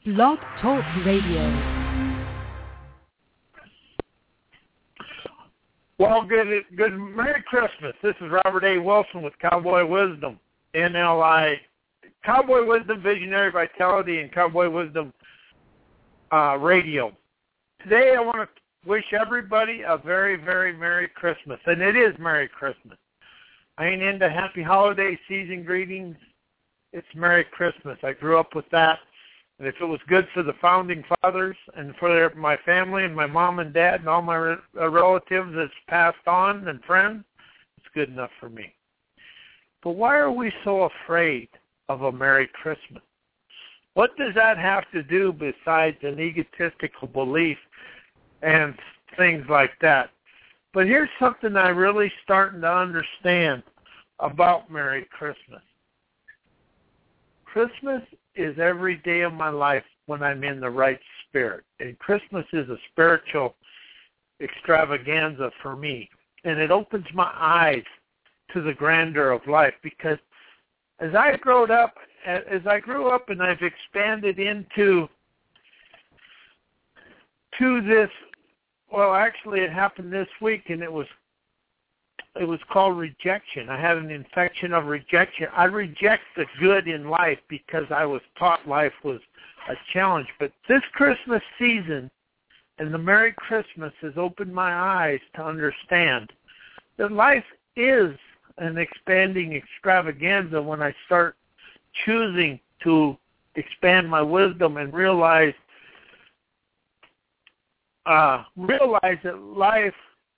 Blog Talk Radio. Well, good Merry Christmas. This is Robert A. Wilson with Cowboy Wisdom, NLI, Cowboy Wisdom Visionary Vitality, and Cowboy Wisdom Radio. Today I want to wish everybody a very, very Merry Christmas, and it is Merry Christmas. I ain't into Happy Holiday Season greetings. It's Merry Christmas. I grew up with that. And if it was good for the founding fathers and for my family and my mom and dad and all my relatives that's passed on and friends, it's good enough for me. But why are we so afraid of a Merry Christmas? What does that have to do besides an egotistical belief and things like that? But here's something I'm really starting to understand about Merry Christmas. Christmas is every day of my life when I'm in the right spirit. And Christmas is a spiritual extravaganza for me. And it opens my eyes to the grandeur of life, because as I grew up and I've expanded into this, well, actually it happened this week, and it was called rejection. I had an infection of rejection. I reject the good in life because I was taught life was a challenge. But this Christmas season and the Merry Christmas has opened my eyes to understand that life is an expanding extravaganza when I start choosing to expand my wisdom and realize that life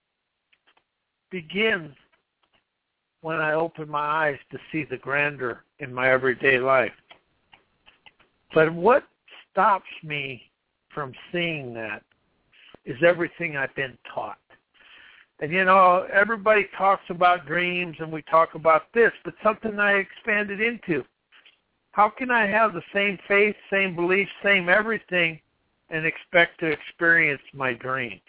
begins when I open my eyes to see the grandeur in my everyday life. But what stops me from seeing that is everything I've been taught. And, everybody talks about dreams and we talk about this, but something I expanded into. How can I have the same faith, same beliefs, same everything, and expect to experience my dreams?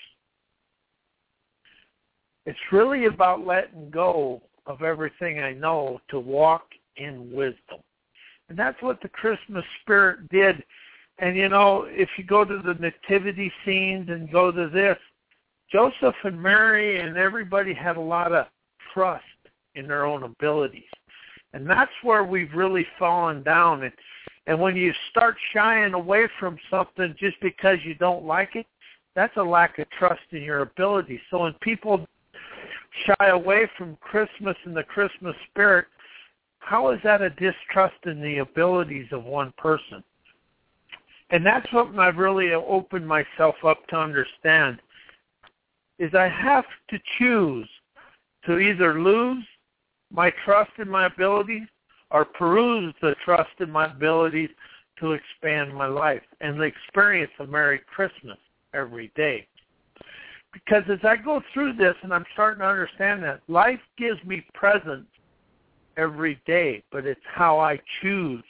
It's really about letting go of everything I know to walk in wisdom. And that's what the Christmas spirit did. And, if you go to the nativity scenes and go to this, Joseph and Mary and everybody had a lot of trust in their own abilities. And that's where we've really fallen down. And when you start shying away from something just because you don't like it, that's a lack of trust in your abilities. So when people shy away from Christmas and the Christmas spirit, how is that a distrust in the abilities of one person? And that's what I've really opened myself up to understand, is I have to choose to either lose my trust in my abilities or peruse the trust in my abilities to expand my life and experience a Merry Christmas every day. Because as I go through this and I'm starting to understand that life gives me presents every day, but it's how I choose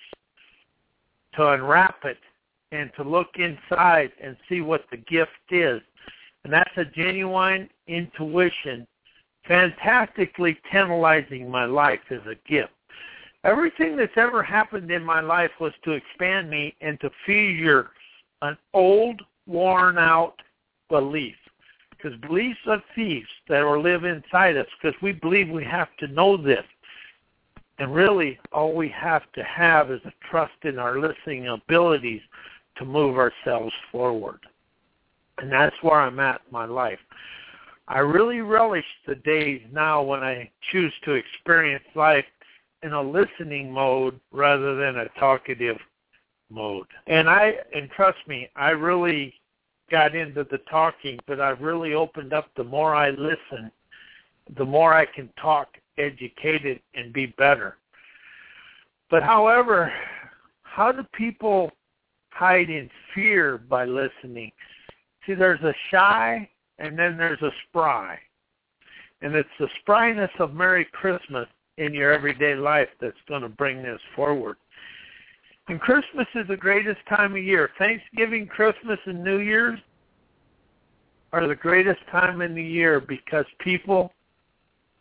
to unwrap it and to look inside and see what the gift is. And that's a genuine intuition, fantastically tantalizing my life as a gift. Everything that's ever happened in my life was to expand me and to fissure an old, worn-out belief. Because beliefs are thieves that live inside us, because we believe we have to know this. And really, all we have to have is a trust in our listening abilities to move ourselves forward. And that's where I'm at in my life. I really relish the days now when I choose to experience life in a listening mode rather than a talkative mode. And trust me, I really got into the talking, but I've really opened up. The more I listen, the more I can talk educated and be better. But however, how do people hide in fear by listening? See, there's a shy and then there's a spry. And it's the spryness of Merry Christmas in your everyday life that's going to bring this forward. And Christmas is the greatest time of year. Thanksgiving, Christmas, and New Year's are the greatest time in the year because people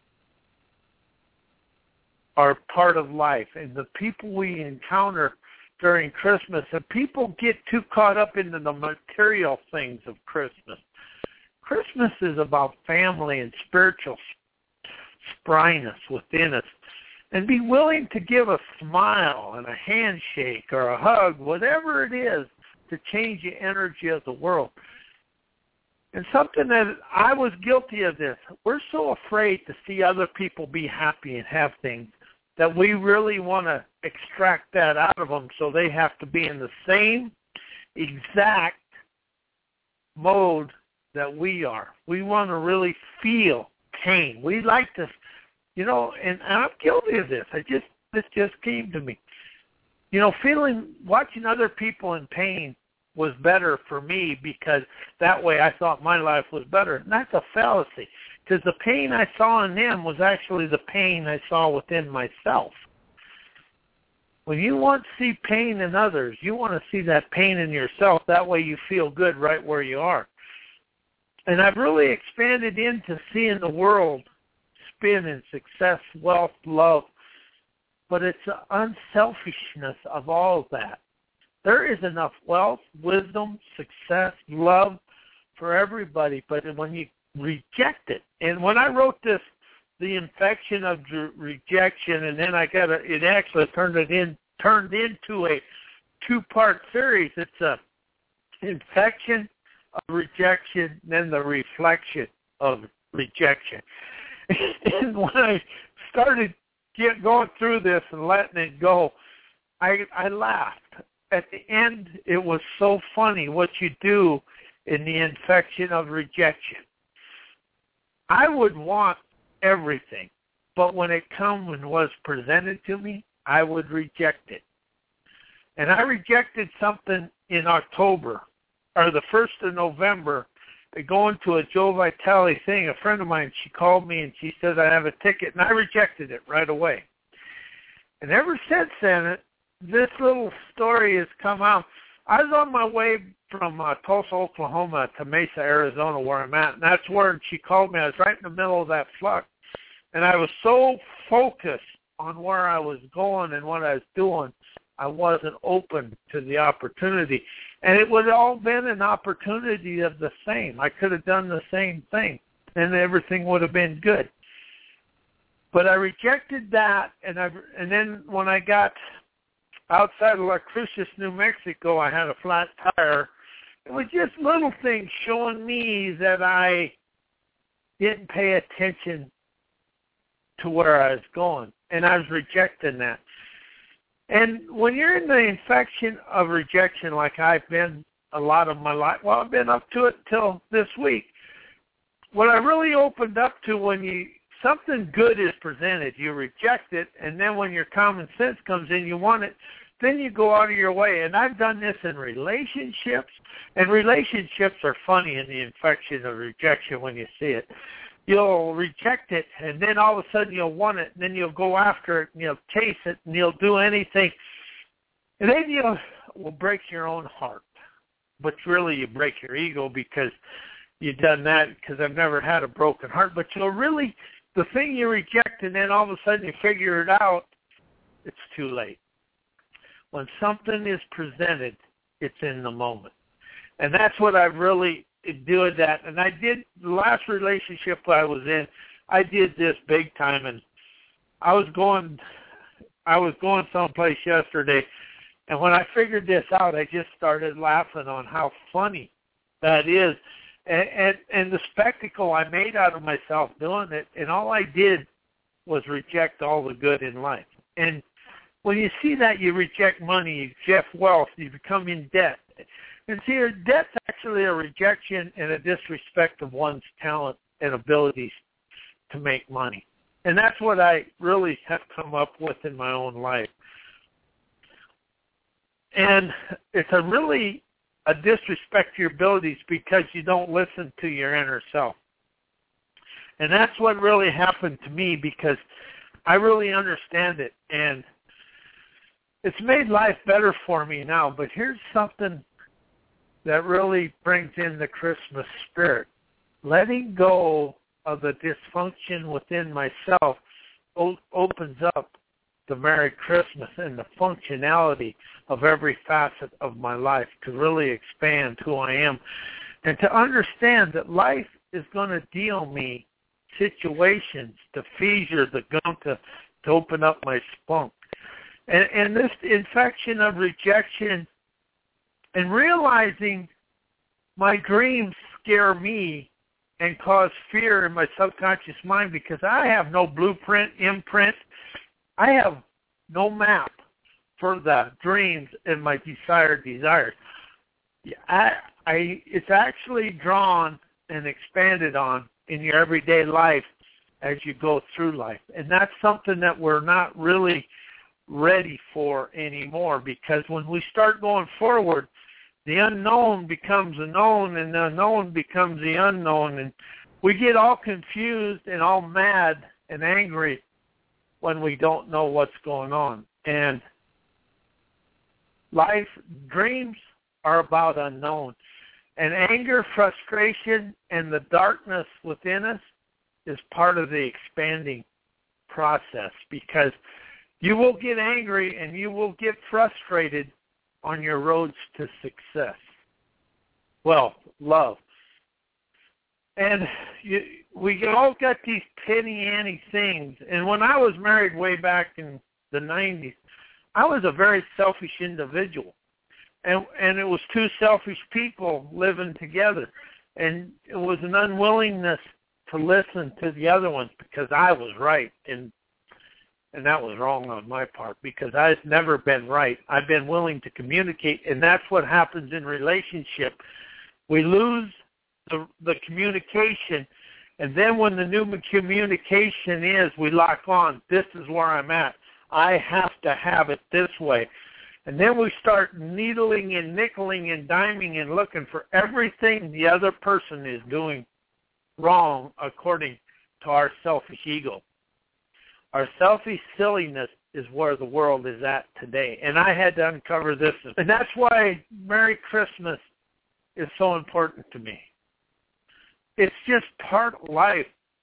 are part of life. And the people we encounter during Christmas, and people get too caught up into the material things of Christmas. Christmas is about family and spiritual spryness within us, and be willing to give a smile and a handshake or a hug, whatever it is, to change the energy of the world. And something that I was guilty of this, we're so afraid to see other people be happy and have things that we really want to extract that out of them so they have to be in the same exact mode that we are. We want to really feel pain. We like to, and I'm guilty of this. This just came to me. Watching other people in pain was better for me because that way I thought my life was better. And that's a fallacy, because the pain I saw in them was actually the pain I saw within myself. When you want to see pain in others, you want to see that pain in yourself. That way you feel good right where you are. And I've really expanded into seeing the world spin in success, wealth, love, but it's the unselfishness of all of that. There is enough wealth, wisdom, success, love for everybody, but when you reject it, and when I wrote this, the infection of rejection, and then it actually turned into a two-part series. It's a infection of rejection, then the reflection of rejection. And when I started going through this and letting it go, I laughed. At the end, it was so funny what you do in the infection of rejection. I would want everything, but when it come and was presented to me, I would reject it. And I rejected something in October, or the 1st of November, going to a Joe Vitale thing. A friend of mine, she called me and she said I have a ticket, and I rejected it right away. And ever since then, this little story has come out. I was on my way from Tulsa, Oklahoma to Mesa, Arizona, where I'm at, and that's where she called me. I was right in the middle of that flux, and I was so focused on where I was going and what I was doing, I wasn't open to the opportunity. And it would have all been an opportunity of the same. I could have done the same thing, and everything would have been good. But I rejected that, and then when I got outside of La Cruces, New Mexico, I had a flat tire. It was just little things showing me that I didn't pay attention to where I was going, and I was rejecting that. And when you're in the infection of rejection like I've been a lot of my life, well, I've been up to it till this week, what I really opened up to when something good is presented, you reject it, and then when your common sense comes in, you want it, then you go out of your way. And I've done this in relationships, and relationships are funny in the infection of rejection when you see it. You'll reject it, and then all of a sudden you'll want it, and then you'll go after it, and you'll chase it, and you'll do anything. And then you will break your own heart. But really you break your ego because you've done that, because I've never had a broken heart. But you'll really, the thing you reject, and then all of a sudden you figure it out, it's too late. When something is presented, it's in the moment. And that's what I've really doing that. And I did, the last relationship I was in, I did this big time, and I was going someplace yesterday, and when I figured this out, I just started laughing on how funny that is, and the spectacle I made out of myself doing it, and all I did was reject all the good in life. And when you see that, you reject money, you reject wealth, you become in debt. And see, debt's actually a rejection and a disrespect of one's talent and abilities to make money. And that's what I really have come up with in my own life. And it's really a disrespect to your abilities because you don't listen to your inner self. And that's what really happened to me, because I really understand it. And it's made life better for me now. But here's something that really brings in the Christmas spirit. Letting go of the dysfunction within myself opens up the Merry Christmas and the functionality of every facet of my life to really expand who I am and to understand that life is going to deal me situations to feature the gum to open up my spunk. And this infection of rejection and realizing my dreams scare me and cause fear in my subconscious mind because I have no blueprint, imprint. I have no map for the dreams and my desired desires. It's actually drawn and expanded on in your everyday life as you go through life. And that's something that we're not really ready for anymore, because when we start going forward, the unknown becomes the known and the known becomes the unknown, and we get all confused and all mad and angry when we don't know what's going on. And life dreams are about unknown. And anger, frustration, and the darkness within us is part of the expanding process, because you will get angry and you will get frustrated on your roads to success. Well, love. And we all got these penny-ante things. And when I was married way back in the 90s, I was a very selfish individual. And it was two selfish people living together. And it was an unwillingness to listen to the other ones because I was right. And that was wrong on my part, because I've never been right. I've been willing to communicate, and that's what happens in relationship. We lose the communication, and then when the new communication is, we lock on. This is where I'm at. I have to have it this way. And then we start needling and nickeling and diming and looking for everything the other person is doing wrong according to our selfish ego. Our selfish silliness is where the world is at today. And I had to uncover this. And that's why Merry Christmas is so important to me. It's just part of life.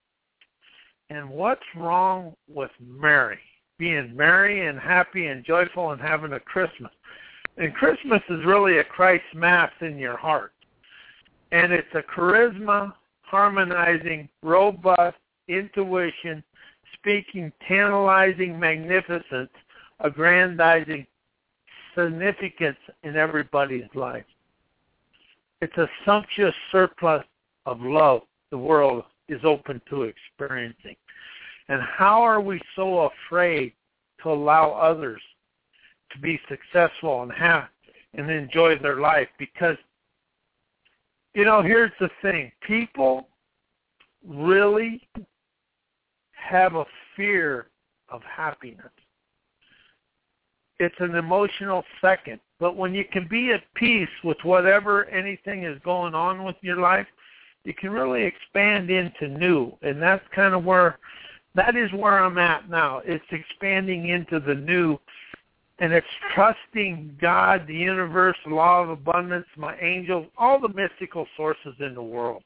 And what's wrong with merry? Being merry and happy and joyful and having a Christmas. And Christmas is really a Christ Mass in your heart. And it's a charisma, harmonizing, robust, intuition, speaking, tantalizing magnificence, aggrandizing significance in everybody's life. It's a sumptuous surplus of love the world is open to experiencing. And how are we so afraid to allow others to be successful and have and enjoy their life? Because, here's the thing. People really have a fear of happiness. It's an emotional second. But when you can be at peace with anything is going on with your life, you can really expand into new. And that's kind of that is where I'm at now. It's expanding into the new, and it's trusting God, the universe, the law of abundance, my angels, all the mystical sources in the world.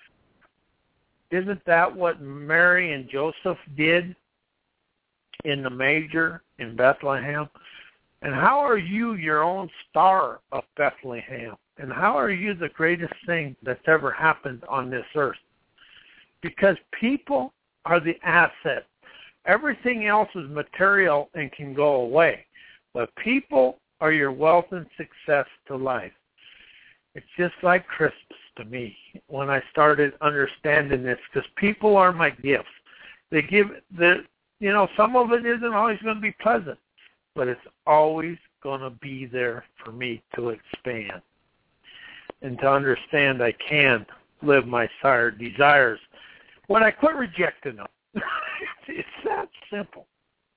Isn't that what Mary and Joseph did in the manger in Bethlehem? And how are you your own star of Bethlehem? And how are you the greatest thing that's ever happened on this earth? Because people are the asset. Everything else is material and can go away. But people are your wealth and success to life. It's just like Christmas to me when I started understanding this, because people are my gifts. They give some of it isn't always going to be pleasant, but it's always going to be there for me to expand and to understand I can live my desires when I quit rejecting them. It's that simple.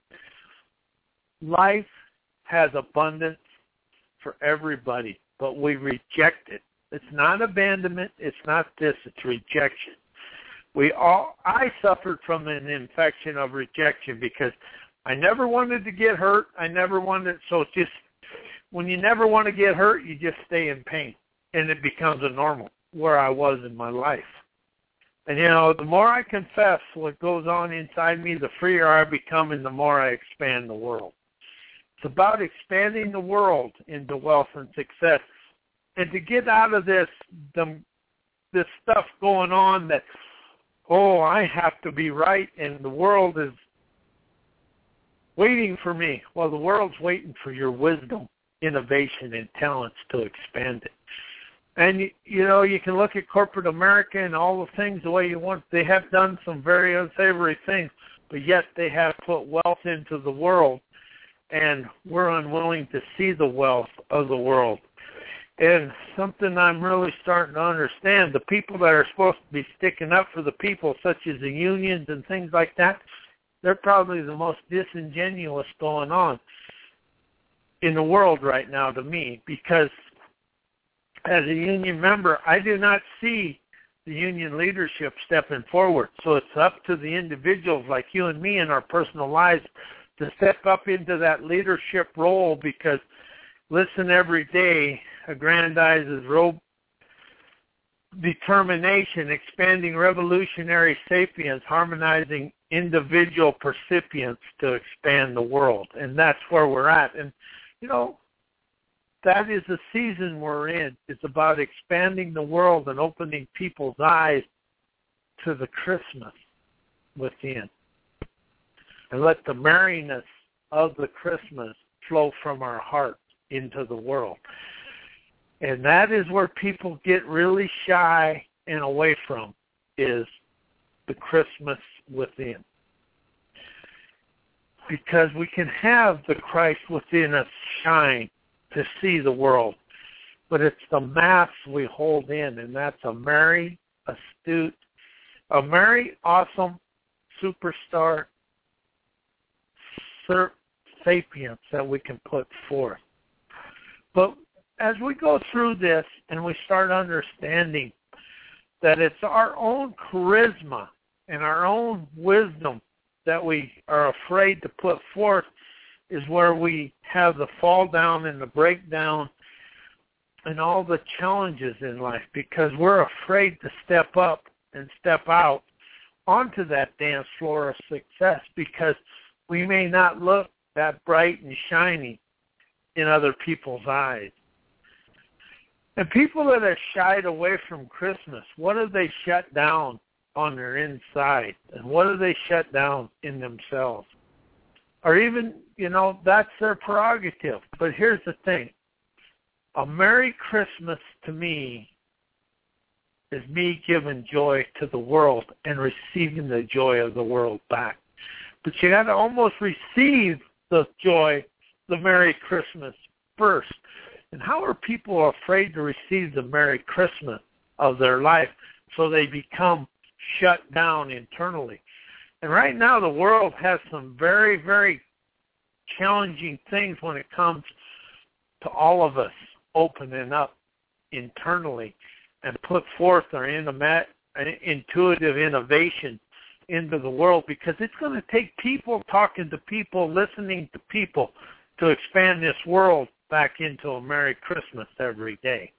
Life has abundance for everybody, but we reject it. It's not abandonment. It's not this. It's rejection. I suffered from an infection of rejection because I never wanted to get hurt. So it's just, when you never want to get hurt, you just stay in pain. And it becomes a normal where I was in my life. And, the more I confess what goes on inside me, the freer I become and the more I expand the world. It's about expanding the world into wealth and success. And to get out of this stuff going on that, I have to be right and the world is waiting for me. Well, the world's waiting for your wisdom, innovation, and talents to expand it. And, you can look at corporate America and all the things the way you want. They have done some very unsavory things, but yet they have put wealth into the world, and we're unwilling to see the wealth of the world. And something I'm really starting to understand, the people that are supposed to be sticking up for the people, such as the unions and things like that, they're probably the most disingenuous going on in the world right now to me, because as a union member, I do not see the union leadership stepping forward. So it's up to the individuals like you and me in our personal lives to step up into that leadership role, because listen every day aggrandizes determination, expanding revolutionary sapience, harmonizing individual percipients to expand the world. And that's where we're at. And, that is the season we're in. It's about expanding the world and opening people's eyes to the Christmas within. And let the merriness of the Christmas flow from our hearts into the world. And that is where people get really shy and away from, is the Christmas within. Because we can have the Christ within us shine to see the world, but it's the mass we hold in, and that's a merry, astute, a merry, awesome, superstar sapience that we can put forth. But as we go through this and we start understanding that it's our own charisma and our own wisdom that we are afraid to put forth, is where we have the fall down and the breakdown and all the challenges in life, because we're afraid to step up and step out onto that dance floor of success, because we may not look that bright and shiny in other people's eyes. And people that are shied away from Christmas, what have they shut down on their inside? And what have they shut down in themselves? Or even, that's their prerogative. But here's the thing. A Merry Christmas to me is me giving joy to the world and receiving the joy of the world back. But you got to almost receive the joy, the Merry Christmas first. And how are people afraid to receive the Merry Christmas of their life, so they become shut down internally? And right now the world has some very, very challenging things when it comes to all of us opening up internally and put forth our intuitive innovation into the world, because it's going to take people talking to people, listening to people, to expand this world back into a Merry Christmas every day.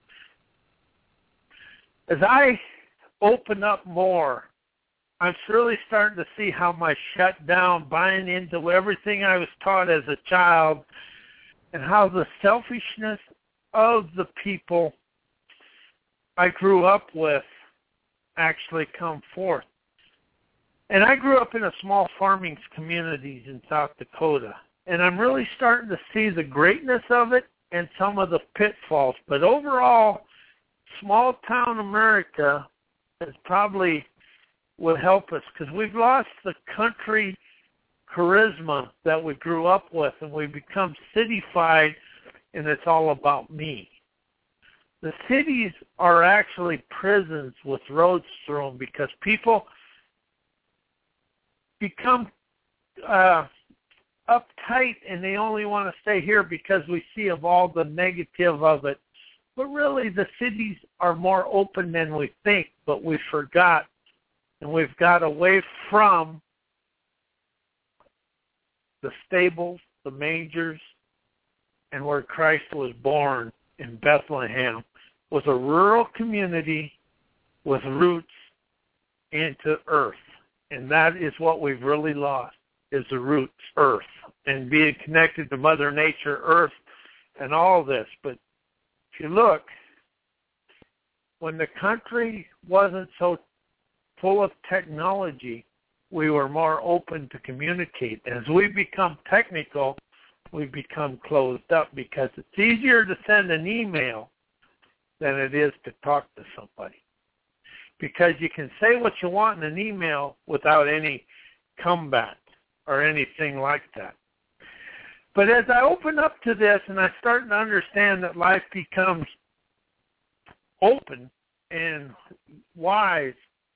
As I open up more, I'm surely starting to see how my shut down, buying into everything I was taught as a child, and how the selfishness of the people I grew up with actually come forth. And I grew up in a small farming communities in South Dakota, and I'm really starting to see the greatness of it and some of the pitfalls. But overall, small town America is probably will help us, because we've lost the country charisma that we grew up with, and we've become cityfied, and it's all about me. The cities are actually prisons with roads through them, because people become uptight and they only want to stay here because we see of all the negative of it. But really, the cities are more open than we think, but we forgot, and we've got away from the stables, the mangers, and where Christ was born in Bethlehem was a rural community with roots into earth. And that is what we've really lost, is the roots, earth, and being connected to Mother Nature, earth, and all this. But if you look, when the country wasn't so full of technology, we were more open to communicate. As we become technical, we become closed up because it's easier to send an email than it is to talk to somebody. Because you can say what you want in an email without any comeback or anything like that. But as I open up to this and I start to understand that life becomes open and wise,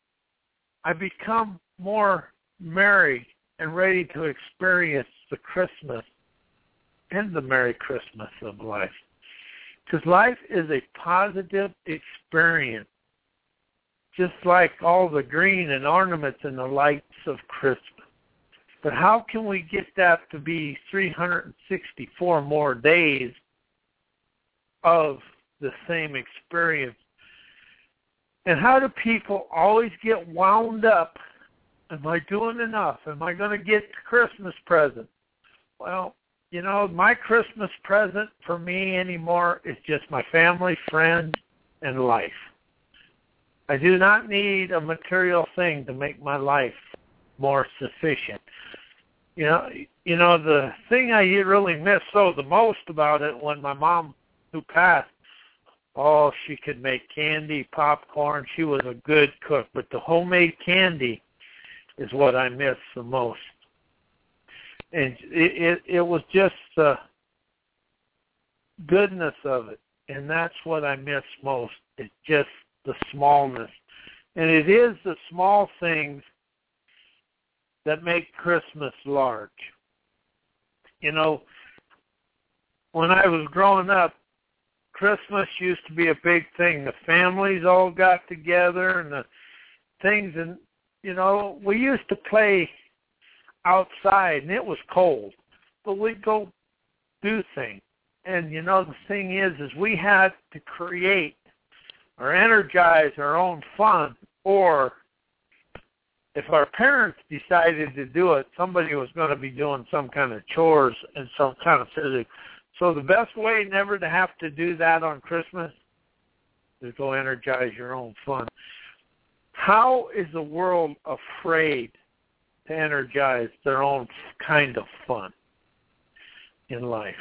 I become more merry and ready to experience the Christmas and the Merry Christmas of life. Because life is a positive experience, just like all the green and ornaments and the lights of Christmas. But how can we get that to be 364 more days of the same experience? And how do people always get wound up? Am I doing enough? Am I going to get the Christmas present? Well, you know, my Christmas present for me anymore is just my family, friends, and life. I do not need a material thing to make my life more sufficient. You know, the thing I really miss the most about it, when my mom, who passed, she could make candy, popcorn. She was a good cook, but the homemade candy is what I miss the most. And it was just the goodness of it, and that's what I miss most. It's just the smallness. And it is the small things that make Christmas large. You know, when I was growing up, Christmas used to be a big thing. The families all got together and the things, and, you know, we used to play outside, and it was cold, but we'd go do things. And, you know, the thing is we had to create or energize our own fun, or if our parents decided to do it, somebody was going to be doing some kind of chores and some kind of physics. So the best way never to have to do that on Christmas is go energize your own fun. How is the world afraid to energize their own kind of fun in life?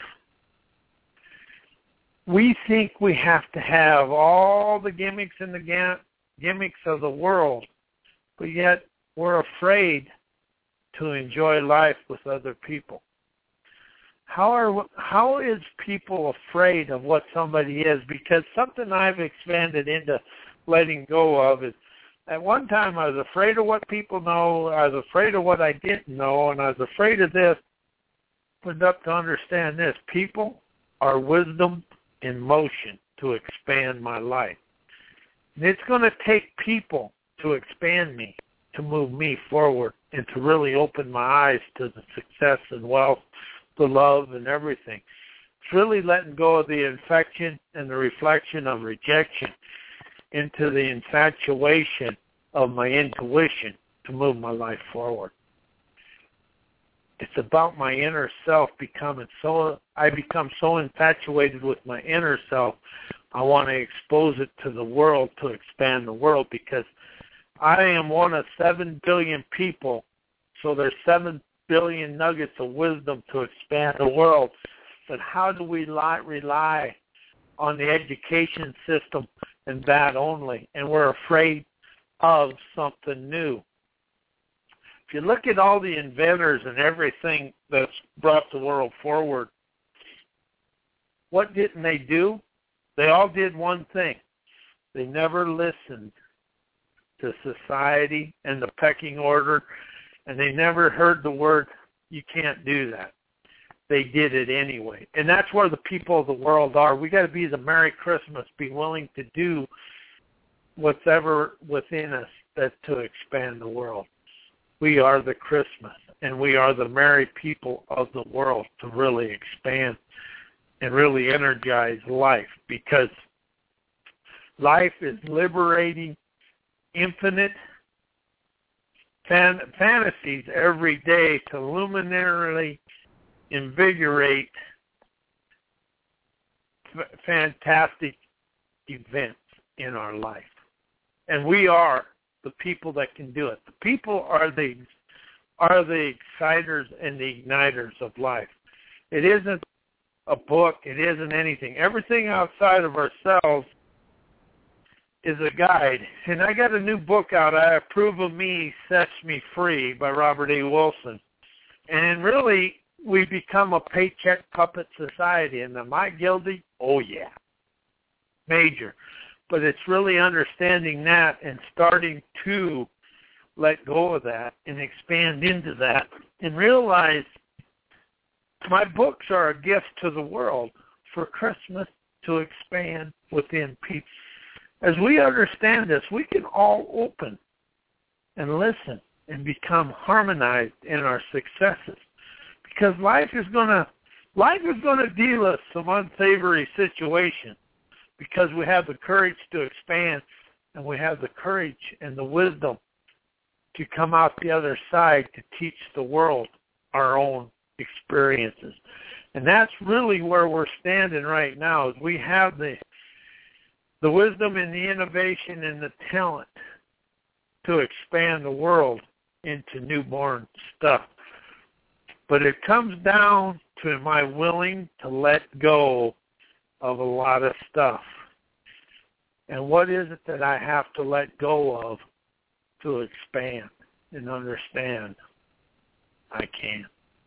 We think we have to have all the gimmicks and the gimmicks of the world, but yet we're afraid to enjoy life with other people. How is people afraid of what somebody is? Because something I've expanded into letting go of is, at one time I was afraid of what people know, I was afraid of what I didn't know, and I was afraid of this. But up to understand this, people are wisdom in motion to expand my life. And it's going to take people to expand me, to move me forward, and to really open my eyes to the success and wealth, the love and everything. It's really letting go of the infection and the reflection of rejection into the infatuation of my intuition to move my life forward. It's about my inner self I become so infatuated with my inner self, I want to expose it to the world to expand the world, because I am one of 7 billion people, so there's 7 billion nuggets of wisdom to expand the world. But how do we rely on the education system and that only? And we're afraid of something new. If you look at all the inventors and everything that's brought the world forward, what didn't they do? They all did one thing. They never listened to society and the pecking order, and they never heard the word, you can't do that. They did it anyway. And that's where the people of the world are. We got to be the Merry Christmas, be willing to do whatever within us that to expand the world. We are the Christmas, and we are the merry people of the world to really expand and really energize life, because life is liberating, infinite, fantasies every day to luminarily invigorate fantastic events in our life. And we are the people that can do it. The people are the exciters and the igniters of life. It isn't a book. It isn't anything. Everything outside of ourselves is a guide. And I got a new book out, I Approve of Me, Sets Me Free, by Robert A. Wilson. And really, we become a paycheck puppet society. And am I guilty? Oh, yeah. Major. But it's really understanding that and starting to let go of that and expand into that and realize my books are a gift to the world for Christmas to expand within people. As we understand this, we can all open and listen and become harmonized in our successes, because life is going to deal us some unsavory situations, because we have the courage to expand and we have the courage and the wisdom to come out the other side to teach the world our own experiences. And that's really where we're standing right now, is we have the wisdom and the innovation and the talent to expand the world into newborn stuff. But it comes down to, am I willing to let go of a lot of stuff? And what is it that I have to let go of to expand and understand I can?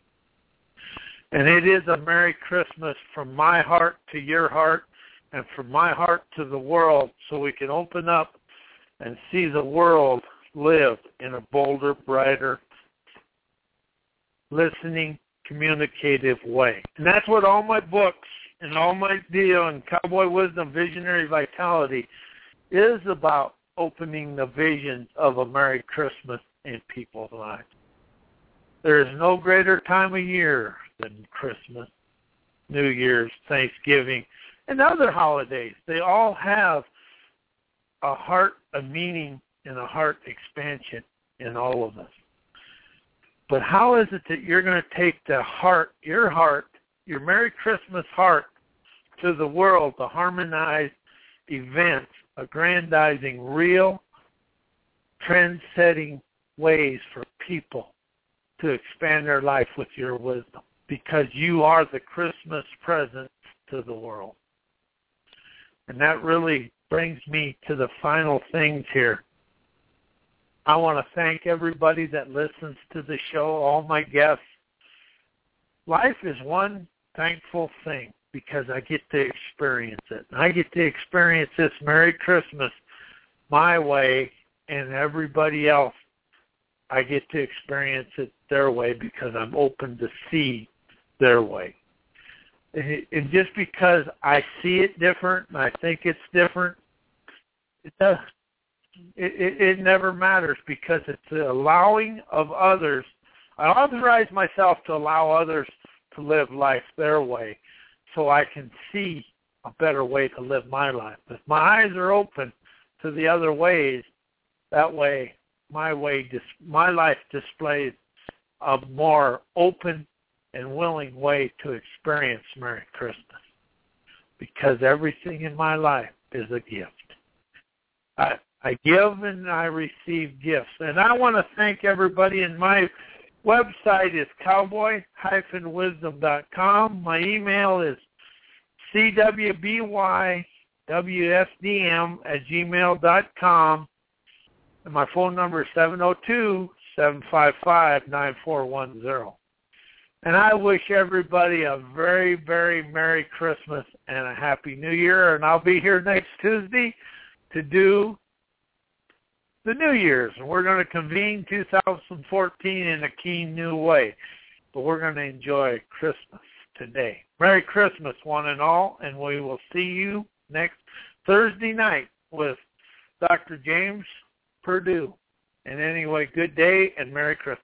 And it is a Merry Christmas from my heart to your heart, and from my heart to the world, so we can open up and see the world live in a bolder, brighter, listening, communicative way. And that's what all my books and all my deal and Cowboy Wisdom, Visionary Vitality is about, opening the visions of a Merry Christmas in people's lives. There is no greater time of year than Christmas, New Year's, Thanksgiving, and other holidays. They all have a heart, a meaning, and a heart expansion in all of us. But how is it that you're going to take the heart, your Merry Christmas heart, to the world, to harmonize events, aggrandizing real, trend-setting ways for people to expand their life with your wisdom? Because you are the Christmas present to the world. And that really brings me to the final things here. I want to thank everybody that listens to the show, all my guests. Life is one thankful thing, because I get to experience it. I get to experience this Merry Christmas my way, and everybody else, I get to experience it their way, because I'm open to see their way. And just because I see it different and I think it's different, it never matters, because it's the allowing of others. I authorize myself to allow others to live life their way, so I can see a better way to live my life. If my eyes are open to the other ways, that way my life displays a more open and willing way to experience Merry Christmas, because everything in my life is a gift. I give and I receive gifts. And I want to thank everybody. And my website is cowboy-wisdom.com. My email is cwbywsdm@gmail.com. And my phone number is 702-755-9410. And I wish everybody a very, very Merry Christmas and a Happy New Year. And I'll be here next Tuesday to do the New Year's. And we're going to convene 2014 in a keen new way. But we're going to enjoy Christmas today. Merry Christmas, one and all. And we will see you next Thursday night with Dr. James Perdue. And anyway, good day and Merry Christmas.